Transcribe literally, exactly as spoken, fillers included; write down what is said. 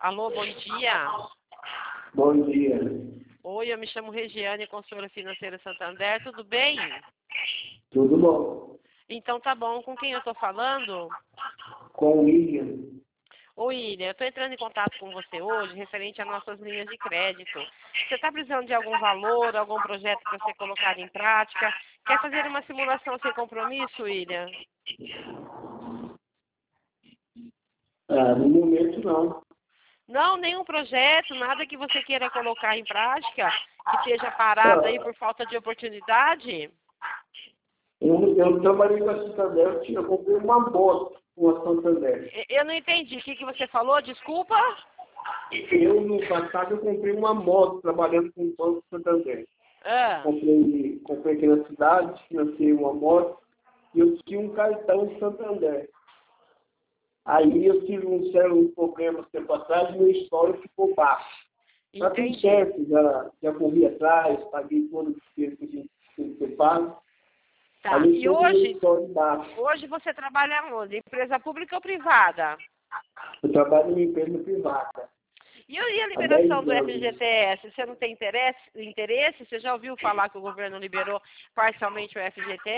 Alô, bom dia. Bom dia. Oi, eu me chamo Regiane, consultora financeira Santander, tudo bem? Tudo bom? Então tá bom, com quem eu tô falando? Com o William. Ô, William, eu tô entrando em contato com você hoje referente às nossas linhas de crédito. Você tá precisando de algum valor, algum projeto para ser colocado em prática? Quer fazer uma simulação sem compromisso, William? Ah, no momento não. Não, nenhum projeto, nada que você queira colocar em prática, que esteja parado aí Ah, por falta de oportunidade? eu, eu trabalhei com a Santander, eu, tinha, eu comprei uma moto com a Santander. E- Eu não entendi. O que, que você falou? Desculpa? Eu, no passado, eu comprei uma moto trabalhando com o Banco Santander. Ah, Comprei, comprei aqui na cidade, financei uma moto e eu tinha um cartão de Santander. Aí eu tive um sério problema tempo atrás e meu histórico ficou baixo. Tá tudo entendi. certo, já, já corri atrás, paguei todo o dinheiro que a gente tem que ser pago. Tá. Aí eu E estou com o meu hoje, histórico baixo. hoje você trabalha onde? Empresa pública ou privada? Eu trabalho em uma empresa privada E, a e a há liberação dez do anos. F G T S? Você não tem interesse? interesse? Você já ouviu falar que o governo liberou parcialmente o F G T S?